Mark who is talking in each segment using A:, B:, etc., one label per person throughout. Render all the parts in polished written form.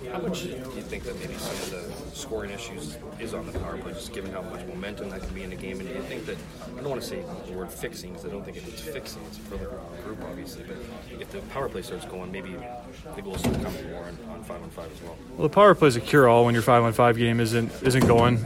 A: How much do you think that maybe some of the scoring issues is on the power play, just given how much momentum that can be in a game? And do you think that, I don't want to say the word fixing, because I don't think it needs fixing, it's for the group, obviously, but if the power play starts going, maybe we'll start coming more on 5-on-5 as well.
B: Well, the power play is a cure-all when your 5-on-5 game isn't going.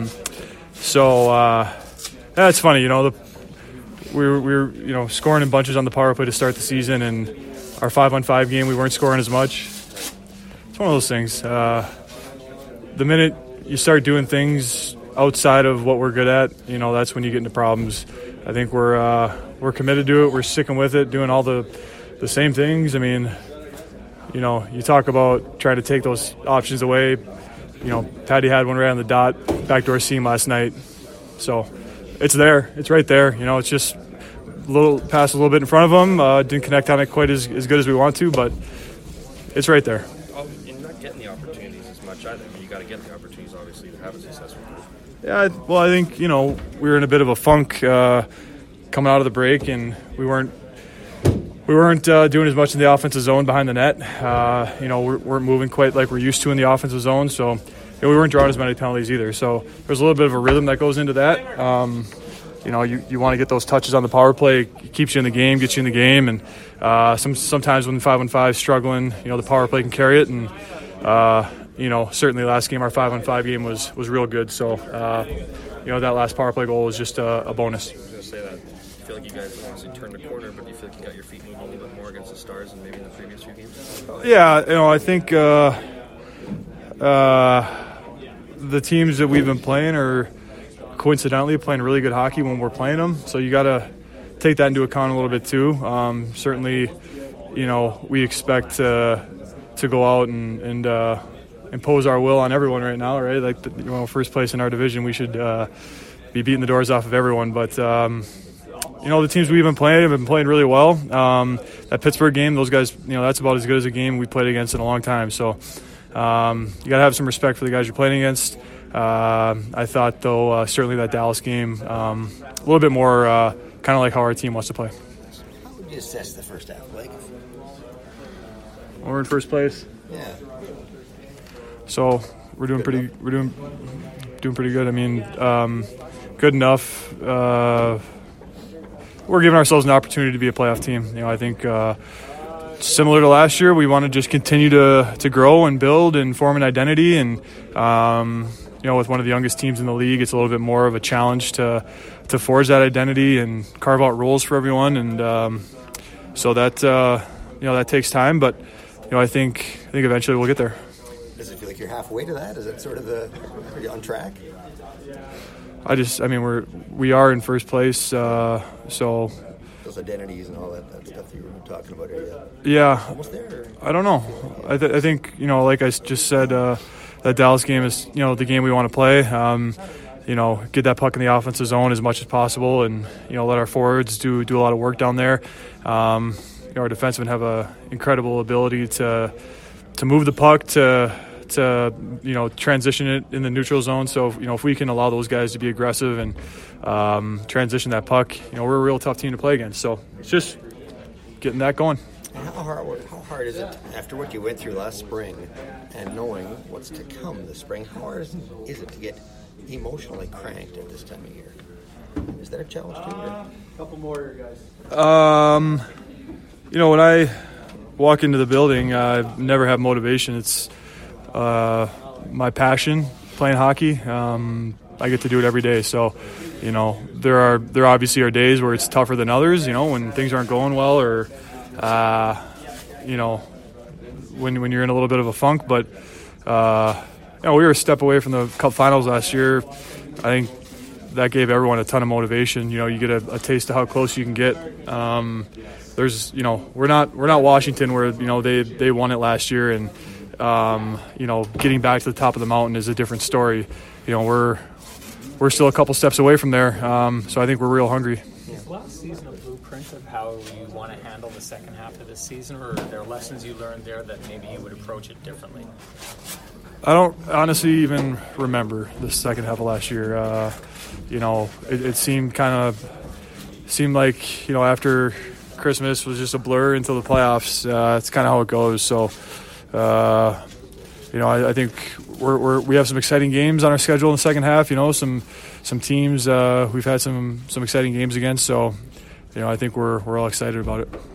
B: Yeah, it's funny, we were scoring in bunches on the power play to start the season, and our 5-on-5 game we weren't scoring as much. It's one of those things. The minute you start doing things outside of what we're good at, that's when you get into problems. I think we're committed to it. We're sticking with it, doing all the same things. I mean, you talk about trying to take those options away. Patty had one right on the dot, backdoor seam last night. So it's there. It's right there. It's just pass a little bit in front of them. Didn't connect on it quite as good as we want to, but it's right there.
A: You're not getting the opportunities as much either. I mean, you got to get the opportunities, obviously, to have a successful career.
B: Yeah, well, I think, we were in a bit of a funk coming out of the break, and we weren't doing as much in the offensive zone behind the net. We weren't moving quite like we're used to in the offensive zone, so we weren't drawing as many penalties either. So there's a little bit of a rhythm that goes into that. You want to get those touches on the power play. It keeps you in the game, gets you in the game, and sometimes when 5-on-5 is struggling, the power play can carry it. And certainly last game, our 5-on-5 game was real good. So that last power play goal was just a bonus.
A: I was going to say that. I feel like you guys obviously turned the corner, but do you feel like you got your feet moving a little bit more against the Stars than maybe in the previous few games?
B: Yeah, I think the teams that we've been playing are coincidentally playing really good hockey when we're playing them. So you got to take that into account a little bit too. Certainly, we expect to go out and impose our will on everyone right now, right? Like first place in our division, we should be beating the doors off of everyone. But the teams we've been playing have been playing really well. That Pittsburgh game, those guys, that's about as good as a game we played against in a long time. So you got to have some respect for the guys you're playing against. I thought, though, certainly that Dallas game, a little bit more kind of like how our team wants to play.
C: How would you assess the first half, Blake?
B: We're in first place.
C: Yeah.
B: So we're doing pretty good. I mean, good enough. We're giving ourselves an opportunity to be a playoff team. I think similar to last year, we want to just continue to grow and build and form an identity. And with one of the youngest teams in the league, it's a little bit more of a challenge to forge that identity and carve out roles for everyone. And so that that takes time, but I think eventually we'll get there.
C: Does it feel like you're halfway to that? Is it sort of are you on track?
B: We are in first place, so
C: those identities and all that stuff that you were talking about earlier.
B: Yeah,
C: almost there.
B: I don't know. I think like I just said, that Dallas game is the game we want to play. Get that puck in the offensive zone as much as possible, and let our forwards do a lot of work down there. Our defensemen have a incredible ability to move the puck to transition it in the neutral zone. So if we can allow those guys to be aggressive and transition that puck, we're a real tough team to play against. So it's just getting that going.
C: And how hard is it after what you went through last spring and knowing what's to come this spring? How hard is it to get emotionally cranked at this time of year? Is that a challenge too?
D: A couple more here, guys.
B: When I walk into the building, I never have motivation. It's my passion, playing hockey. I get to do it every day. So, there obviously are days where it's tougher than others, when things aren't going well or, when you're in a little bit of a funk. But, we were a step away from the Cup Finals last year. I think that gave everyone a ton of motivation. You get a taste of how close you can get. There's, we're not Washington where, they won it last year and, getting back to the top of the mountain is a different story. We're still a couple steps away from there. So I think we're real hungry.
D: Is last season a blueprint of how you want to handle the second half of this season, or are there lessons you learned there that maybe you would approach it differently?
B: I don't honestly even remember the second half of last year. It seemed like, after Christmas was just a blur until the playoffs. It's kind of how it goes. So, I think we have some exciting games on our schedule in the second half. Some teams we've had some exciting games against. So, I think we're all excited about it.